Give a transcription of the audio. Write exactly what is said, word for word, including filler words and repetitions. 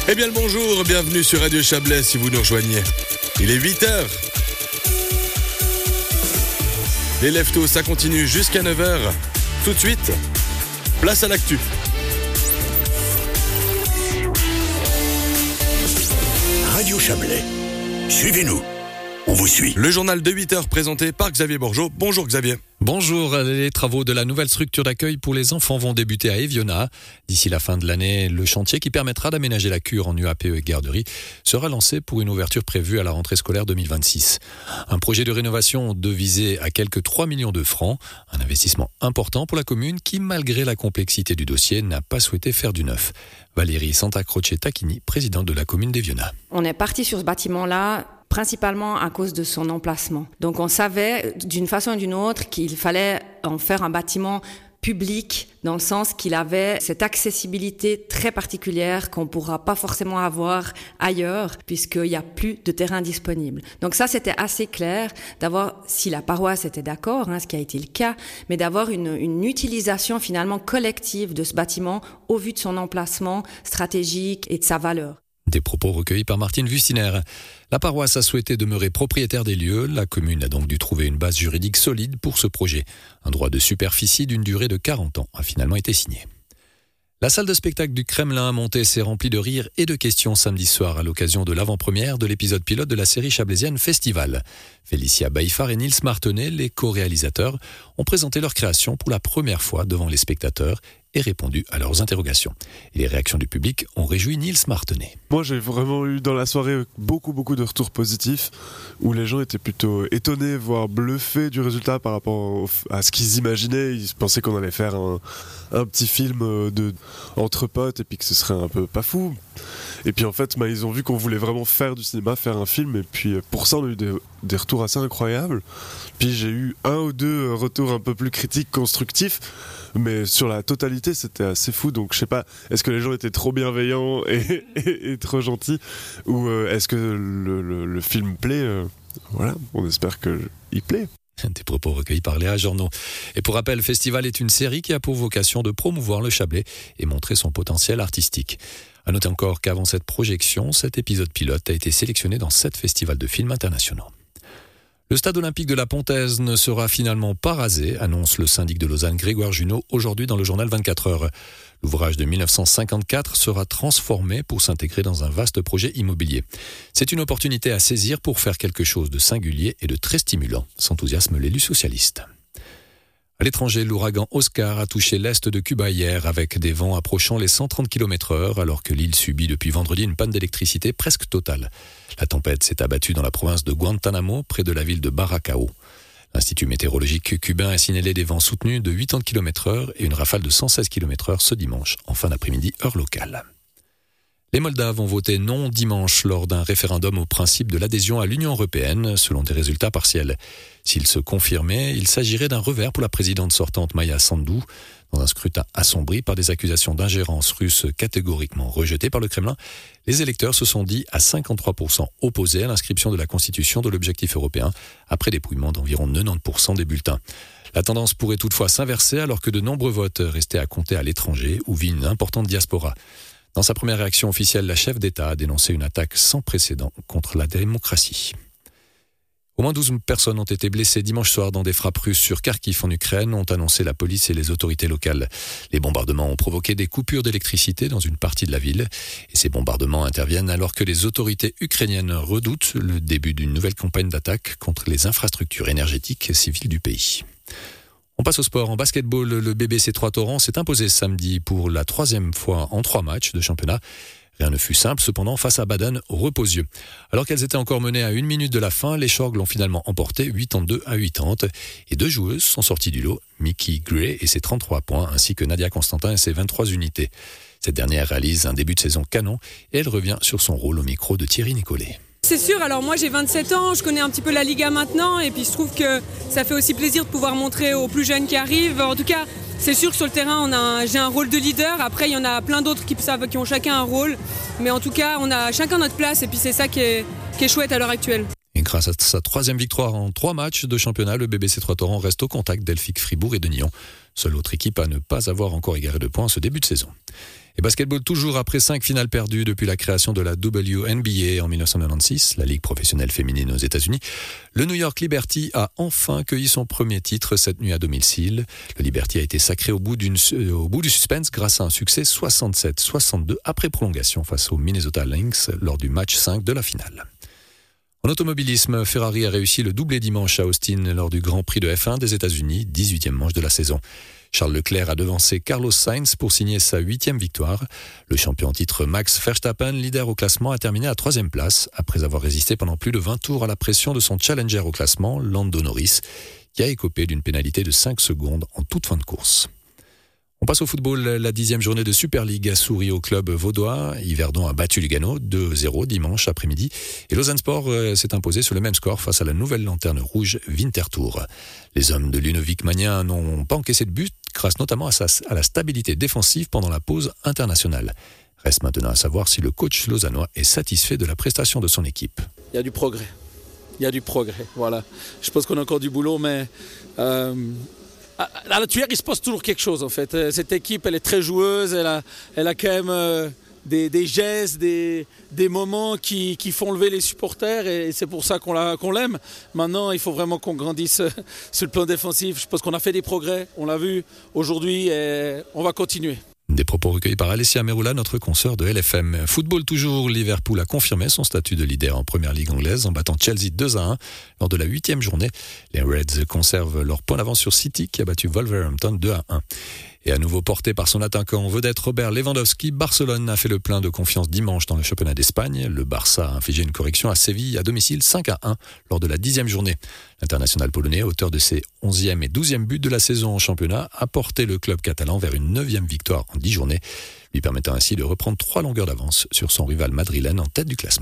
Eh bien le bonjour, bienvenue sur Radio Chablais si vous nous rejoignez. Il est huit heures. Les lève-tôt, ça continue jusqu'à neuf heures. Tout de suite, place à l'actu. Radio Chablais, suivez-nous, on vous suit. Le journal de huit heures présenté par Xavier Bourgeot. Bonjour Xavier. Bonjour, les travaux de la nouvelle structure d'accueil pour les enfants vont débuter à Eviona. D'ici la fin de l'année, le chantier qui permettra d'aménager la cure en U A P E et garderie sera lancé pour une ouverture prévue à la rentrée scolaire deux mille vingt-six. Un projet de rénovation devisé à quelques trois millions de francs, un investissement important pour la commune qui, malgré la complexité du dossier, n'a pas souhaité faire du neuf. Valérie Santacroce-Tacchini, présidente de la commune d'Eviona. On est parti sur ce bâtiment-là principalement à cause de son emplacement. Donc on savait d'une façon ou d'une autre qu'il fallait en faire un bâtiment public dans le sens qu'il avait cette accessibilité très particulière qu'on ne pourra pas forcément avoir ailleurs puisqu'il n'y a plus de terrain disponible. Donc ça, c'était assez clair d'avoir, si la paroisse était d'accord, hein, ce qui a été le cas, mais d'avoir une, une utilisation finalement collective de ce bâtiment au vu de son emplacement stratégique et de sa valeur. Des propos recueillis par Martine Wustiner. La paroisse a souhaité demeurer propriétaire des lieux. La commune a donc dû trouver une base juridique solide pour ce projet. Un droit de superficie d'une durée de quarante ans a finalement été signé. La salle de spectacle du Kremlin à Monté s'est remplie de rires et de questions samedi soir à l'occasion de l'avant-première de l'épisode pilote de la série chablaisienne Festival. Félicia Baïfar et Nils Martenet, les co-réalisateurs, ont présenté leur création pour la première fois devant les spectateurs et répondu à leurs interrogations. Et les réactions du public ont réjoui Nils Martenet. Moi, j'ai vraiment eu dans la soirée beaucoup, beaucoup de retours positifs où les gens étaient plutôt étonnés, voire bluffés du résultat par rapport à ce qu'ils imaginaient. Ils pensaient qu'on allait faire un, un petit film de, entre potes et puis que ce serait un peu pas fou. Et puis en fait, bah, ils ont vu qu'on voulait vraiment faire du cinéma, faire un film. Et puis pour ça, on a eu des, des retours assez incroyables. Puis j'ai eu un ou deux retours un peu plus critiques, constructifs. Mais sur la totalité, c'était assez fou. Donc je sais pas, est-ce que les gens étaient trop bienveillants et, et, et trop gentils, ou euh, est-ce que le, le, le film plaît euh, Voilà, on espère qu'il plaît. Des propos recueillis par Léa Journaux. Et pour rappel, Festival est une série qui a pour vocation de promouvoir le Chablais et montrer son potentiel artistique. À noter encore qu'avant cette projection, cet épisode pilote a été sélectionné dans sept festivals de films internationaux. Le stade olympique de la Pontaise ne sera finalement pas rasé, annonce le syndic de Lausanne Grégoire Junot aujourd'hui dans le journal vingt-quatre heures. L'ouvrage de dix-neuf cent cinquante-quatre sera transformé pour s'intégrer dans un vaste projet immobilier. C'est une opportunité à saisir pour faire quelque chose de singulier et de très stimulant, s'enthousiasme l'élu socialiste. À l'étranger, l'ouragan Oscar a touché l'est de Cuba hier avec des vents approchant les cent trente kilomètres heure alors que l'île subit depuis vendredi une panne d'électricité presque totale. La tempête s'est abattue dans la province de Guantanamo, près de la ville de Baracao. L'Institut météorologique cubain a signalé des vents soutenus de quatre-vingts kilomètres heure et une rafale de cent seize kilomètres heure ce dimanche, en fin d'après-midi, heure locale. Les Moldaves ont voté non dimanche lors d'un référendum au principe de l'adhésion à l'Union européenne, selon des résultats partiels. S'il se confirmait, il s'agirait d'un revers pour la présidente sortante Maia Sandu. Dans un scrutin assombri par des accusations d'ingérence russe catégoriquement rejetées par le Kremlin, les électeurs se sont dit à cinquante-trois pour cent opposés à l'inscription de la Constitution de l'objectif européen, après dépouillement d'environ quatre-vingt-dix pour cent des bulletins. La tendance pourrait toutefois s'inverser alors que de nombreux votes restaient à compter à l'étranger, où vit une importante diaspora. Dans sa première réaction officielle, la chef d'État a dénoncé une attaque sans précédent contre la démocratie. Au moins douze personnes ont été blessées dimanche soir dans des frappes russes sur Kharkiv en Ukraine, ont annoncé la police et les autorités locales. Les bombardements ont provoqué des coupures d'électricité dans une partie de la ville. Et ces bombardements interviennent alors que les autorités ukrainiennes redoutent le début d'une nouvelle campagne d'attaque contre les infrastructures énergétiques civiles du pays. On passe au sport. En basketball, le B B C Troyes-Thorens s'est imposé samedi pour la troisième fois en trois matchs de championnat. Rien ne fut simple cependant face à Baden au repos-yeux. Alors qu'elles étaient encore menées à une minute de la fin, les Chorgs l'ont finalement emporté quatre-vingt-deux à quatre-vingts. Et deux joueuses sont sorties du lot, Mickey Gray et ses trente-trois points, ainsi que Nadia Constantin et ses vingt-trois unités. Cette dernière réalise un début de saison canon et elle revient sur son rôle au micro de Thierry Nicolet. C'est sûr, alors moi j'ai vingt-sept ans, je connais un petit peu la Liga maintenant et puis je trouve que ça fait aussi plaisir de pouvoir montrer aux plus jeunes qui arrivent. En tout cas, c'est sûr que sur le terrain, on a un, j'ai un rôle de leader. Après, il y en a plein d'autres qui, savent, qui ont chacun un rôle. Mais en tout cas, on a chacun notre place et puis c'est ça qui est, qui est chouette à l'heure actuelle. Et grâce à sa troisième victoire en trois matchs de championnat, le B B C Troyes-Thorens reste au contact d'Elphick Fribourg et de Nyon. Seule autre équipe à ne pas avoir encore égaré de points en ce début de saison. Et basketball toujours après cinq finales perdues depuis la création de la W N B A en dix-neuf cent quatre-vingt-seize, la ligue professionnelle féminine aux États-Unis. Le New York Liberty a enfin cueilli son premier titre cette nuit à domicile. Le Liberty a été sacré au bout, d'une, au bout du suspense grâce à un succès soixante-sept soixante-deux après prolongation face aux Minnesota Lynx lors du match cinq de la finale. En automobilisme, Ferrari a réussi le doublé dimanche à Austin lors du Grand Prix de F un des États-Unis, dix-huitième manche de la saison. Charles Leclerc a devancé Carlos Sainz pour signer sa huitième victoire. Le champion en titre Max Verstappen, leader au classement, a terminé à troisième place après avoir résisté pendant plus de vingt tours à la pression de son challenger au classement, Lando Norris, qui a écopé d'une pénalité de cinq secondes en toute fin de course. On passe au football. La dixième journée de Super League a souri au club vaudois. Yverdon a battu Lugano deux zéro dimanche après-midi. Et Lausanne Sport s'est imposé sur le même score face à la nouvelle lanterne rouge Winterthur. Les hommes de Lunovic Magnin n'ont pas encaissé de but grâce notamment à, sa, à la stabilité défensive pendant la pause internationale. Reste maintenant à savoir si le coach lausannois est satisfait de la prestation de son équipe. Il y a du progrès. Il y a du progrès, voilà. Je pense qu'on a encore du boulot, mais... Euh... À la Thuir, il se passe toujours quelque chose en fait. Cette équipe, elle est très joueuse, elle a, elle a quand même euh, des, des gestes, des, des moments qui, qui font lever les supporters et c'est pour ça qu'on, l'a, qu'on l'aime. Maintenant, il faut vraiment qu'on grandisse sur le plan défensif. Je pense qu'on a fait des progrès, on l'a vu aujourd'hui et on va continuer. Des propos recueillis par Alessia Meroula, notre consoeur de L F M. Football toujours, Liverpool a confirmé son statut de leader en première ligue anglaise en battant Chelsea deux à un lors de la huitième journée. Les Reds conservent leur point d'avance sur City qui a battu Wolverhampton deux à un. Et à nouveau porté par son attaquant vedette Robert Lewandowski, Barcelone a fait le plein de confiance dimanche dans le championnat d'Espagne. Le Barça a infligé une correction à Séville à domicile cinq à un lors de la dixième journée. L'international polonais, auteur de ses onzième et douzième buts de la saison en championnat, a porté le club catalan vers une neuvième victoire en dix journées, lui permettant ainsi de reprendre trois longueurs d'avance sur son rival madrilène en tête du classement.